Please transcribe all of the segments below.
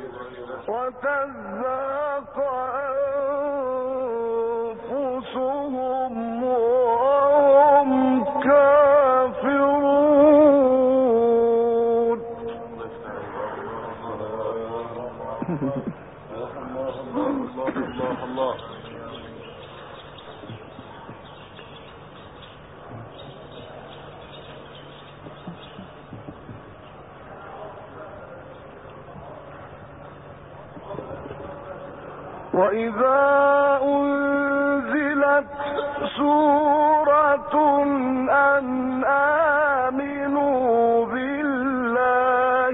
وتزهق أنفسهم وهم كافرون. الله. وإذا أنزلت سورة أن آمنوا بالله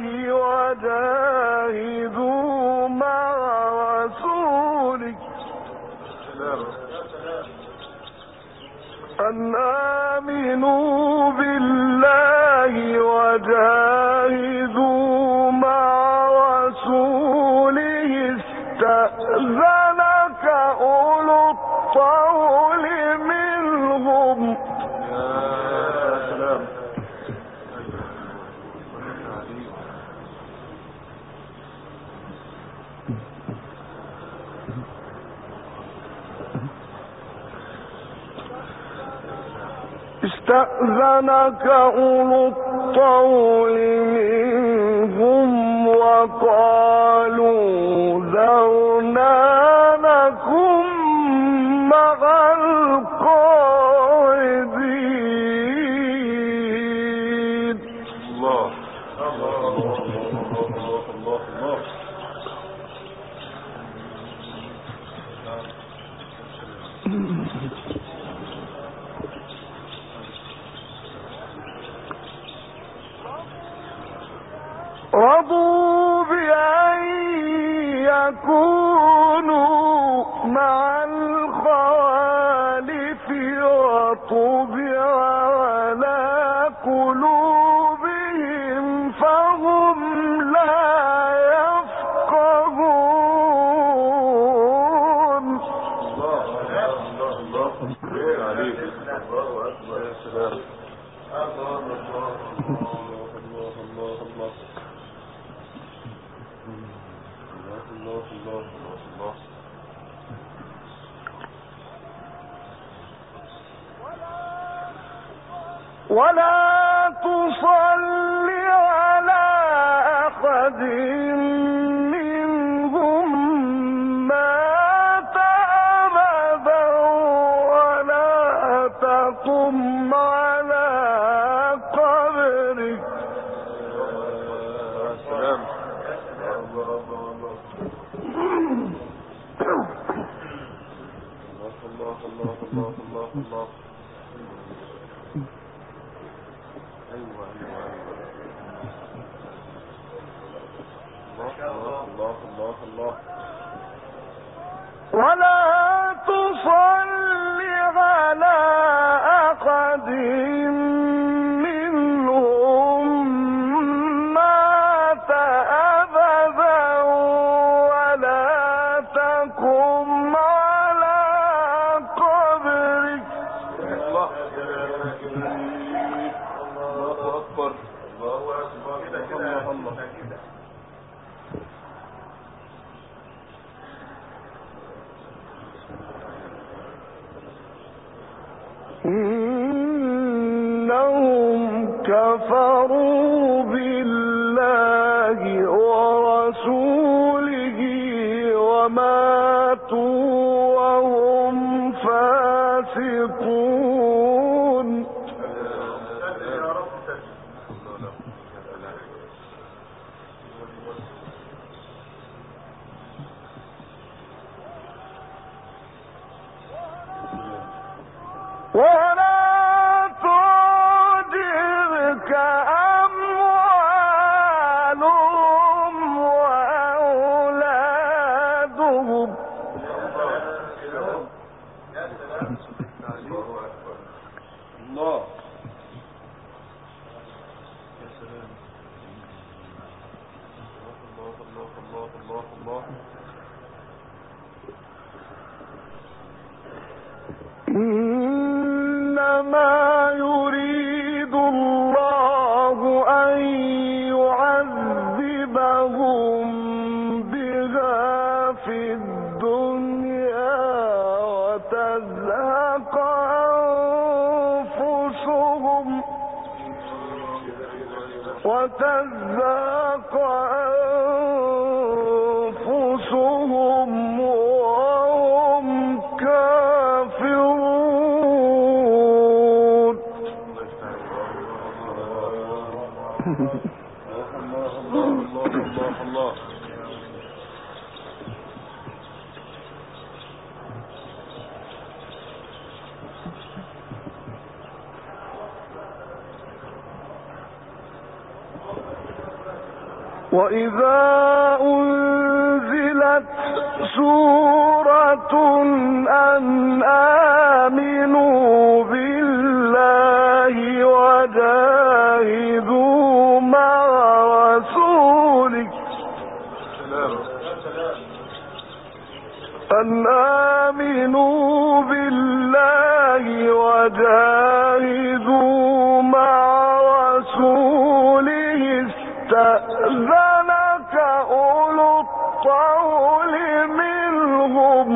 وجاهدوا مع رسوله أن آمنوا بالله وجاهدوا مع رسوله استأذنك أولو الطول منهم. استأذنك أولو الطول منهم وقالوا ذرنا نكن مع القاعدين. الله. رضوا بأن يكونوا مع الخوالف وطبع على قلوبهم فهم لا يفقهون. ولا تصل على أحد منهم مات أبدا ولا تقم على قبره. الله. ولا تصل على أحد منهم مات أبدا ولا تقم على قبره. الله أكبر. الله. إنهم كفروا بالله ورسوله وماتوا وهم فاسقون. ولا تعجبك أموالهم وأولادهم. الله. إنما يريد الله أن يعذبهم في الدنيا وتزهق أنفسهم وهم كافرون. الله. وإذا أنزلت سورة أن آمنوا بالله وجاهدوا مع رسوله أن آمنوا بالله وجاهدوا مع رسوله استأذنك أولو الطول منهم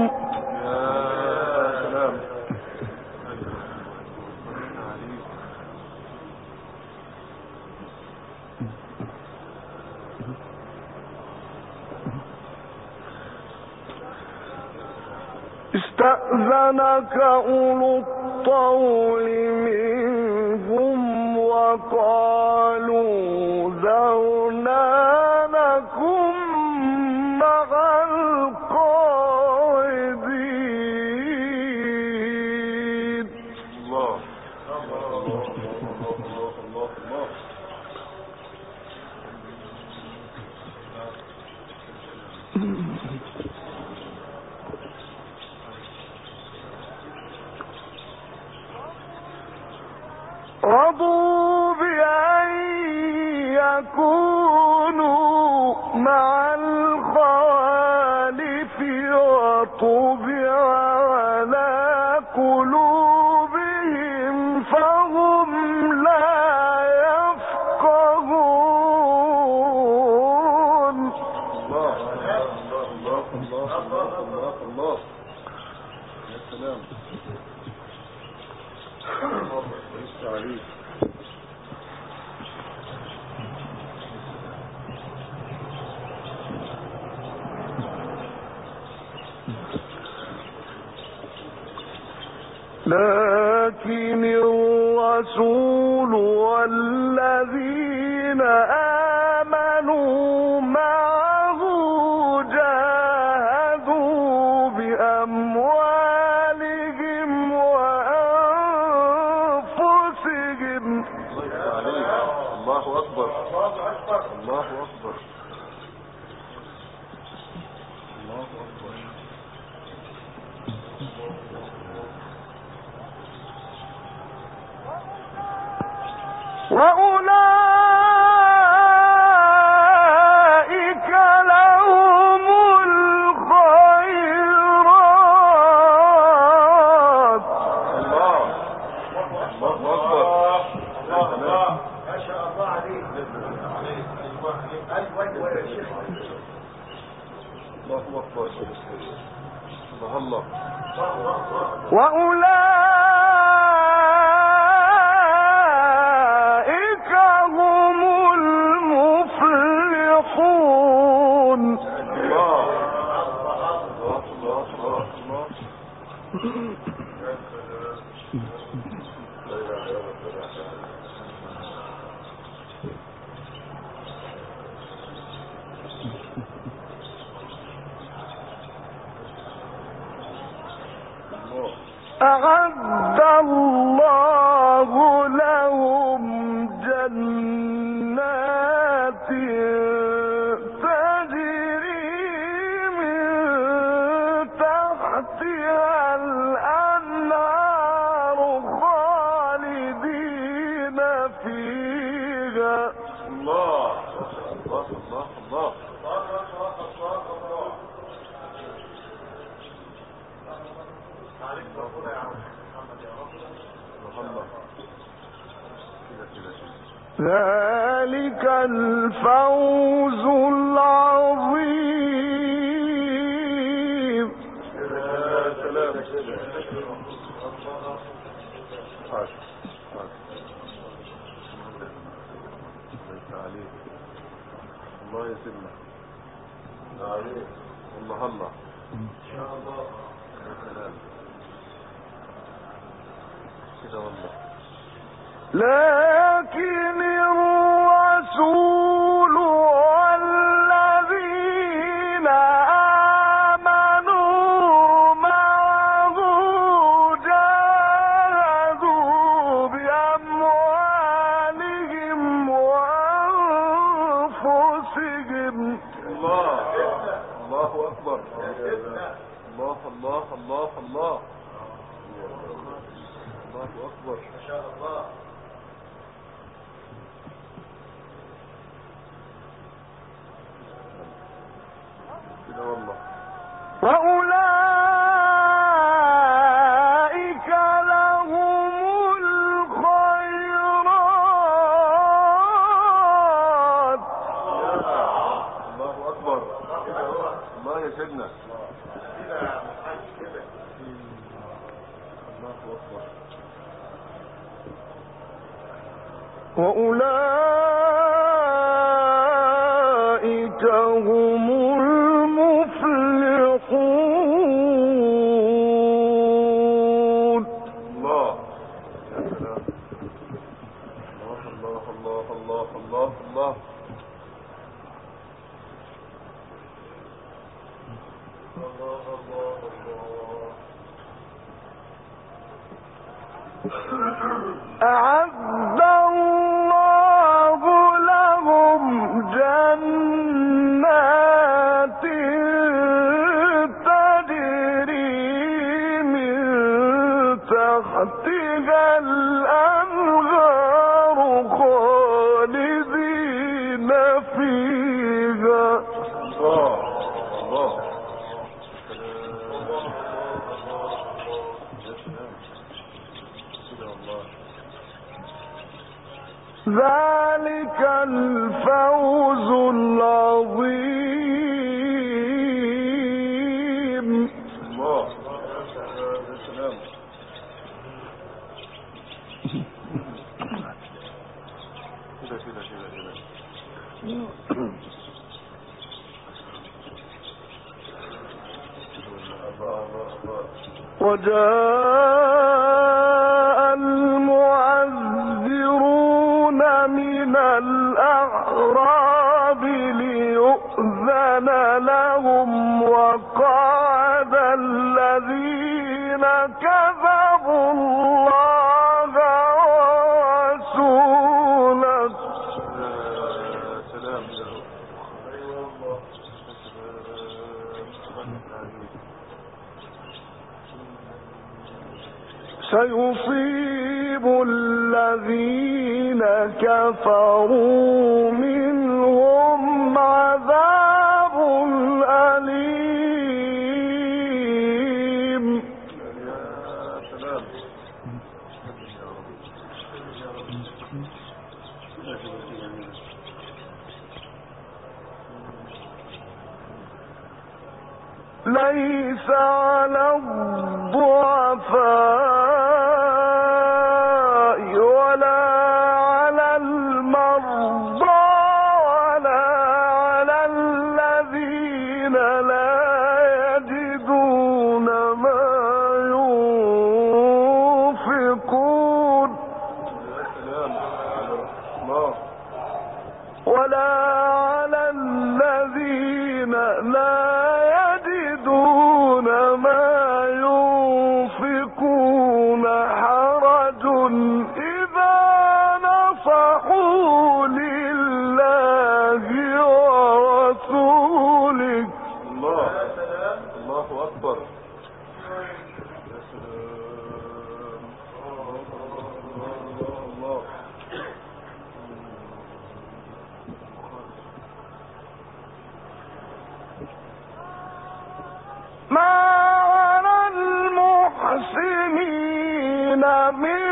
وقالوا ذرنا لكم مع القاعدين. الله. رضوا بأن يكونوا مع الخوالف وطبع على قلوبهم فهم لا يفقهون. الله. يا سلام. لكن الرسول والذين آمنوا معه جاهدوا بأموالهم وأنفسهم. الله أكبر. الله أكبر. وأولئك لهم الخيرات. الله أكبر. ما شاء الله عليك. الله أكبر. الله. وأولئك هم المفلحون. الله. أعد الله لهم جنات تجري من تحتها الأنهار خالدين فيها. الله. ذلك الفوز العظيم. الله يا سيدنا. الله الله. ان شاء الله. يا سلام كده والله. لكن الرسول والذين آمنوا معه جاهدوا بأموالهم وأنفسهم. الله الله أكبر. الله الله الله الله الله أكبر. ما شاء الله. كده والله. وأولئك لهم الخيرات. الله أكبر. الله يا سيدنا. الله أكبر. وأولئك هم المفلحون. الله يا سلام. الله الله الله الله الله. أعد الله لهم جنات تجري من تحتها الأنهار خالدين فيها. الله الله. ذلك الفوز العظيم. الله يا سلام. كده كده كده كده. وجاء المعذرون من الأعراب ليؤذن لهم وقعد الذين كذبوا الله ورسوله. سلام. سيصيب الذين كفروا منهم عذاب أليم. يا سلام. ليس على الضعفاء ولا على المرضى ولا على الذين لا يجدون ما ينفقون ولا على الذين لا يجدون ما ينفقون حرج إذا نصحوا لله ورسوله. الله الله أكبر. ما على المحسنين من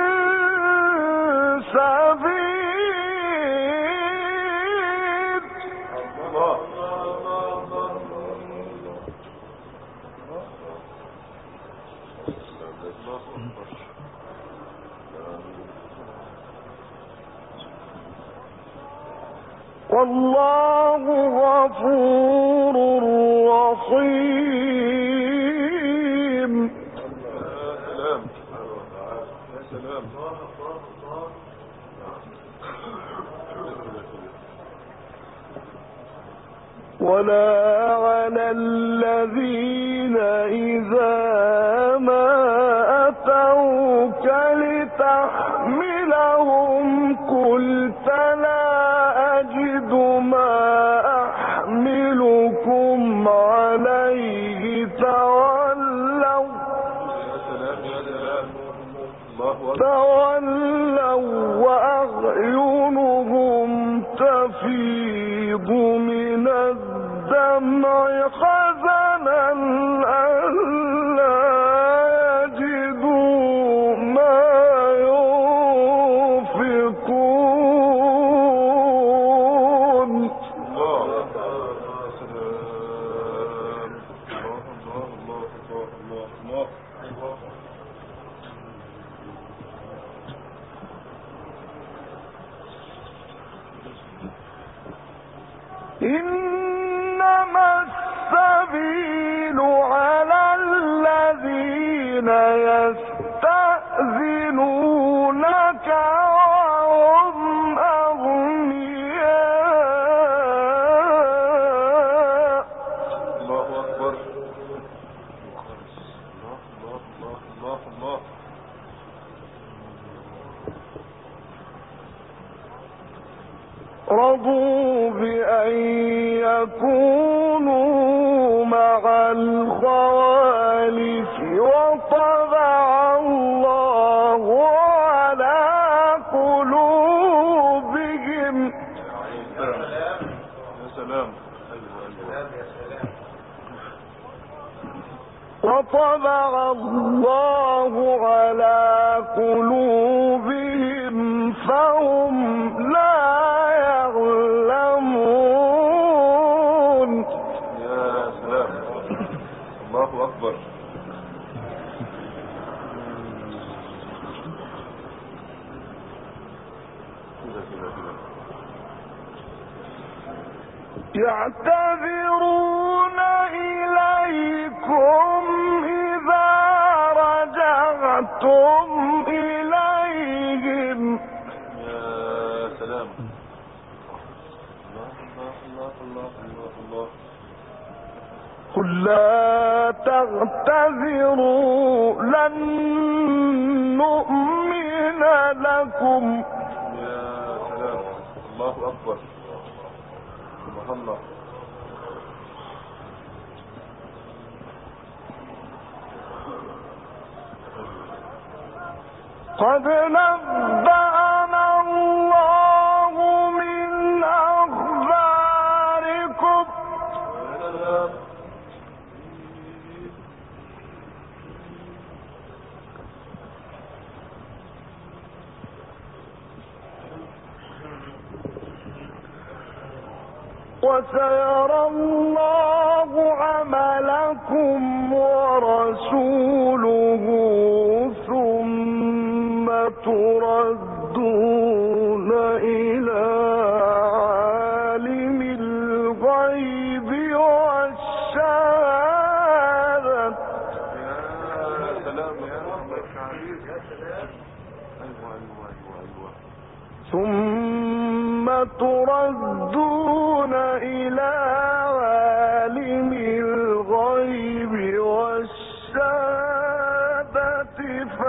سبيل. والله ولا على الذين إذا ما أتوك لتحملهم قلت لا أجد ما أحملكم عليه تولوا وأعينهم تفيض من الدمع حزنا ألا يجدوا ما ينفقون. إنما السبيل على الذين يستأذنونك وهم أغنياء. الله أكبر. الله. رضوا بأن يكونوا مع الخوالف وطبع الله على قلوبهم. يا سلام. وطبع الله على قلوبهم فهم لا يعلمون. يا سلام. الله أكبر. يعتذرون إليكم إذا رجعتم إليهم. يا سلام. الله. قل لا تعتذروا لن نؤمن لكم. يا سلام. الله أكبر. سبحان الله. قد نبأنا الله من أخباركم. وسيرى الله عملكم ورسوله ثم تردون إلى عالم الغيب والشهادة. يا سلام. ثم تردون إلى عالم الغيب والشهادة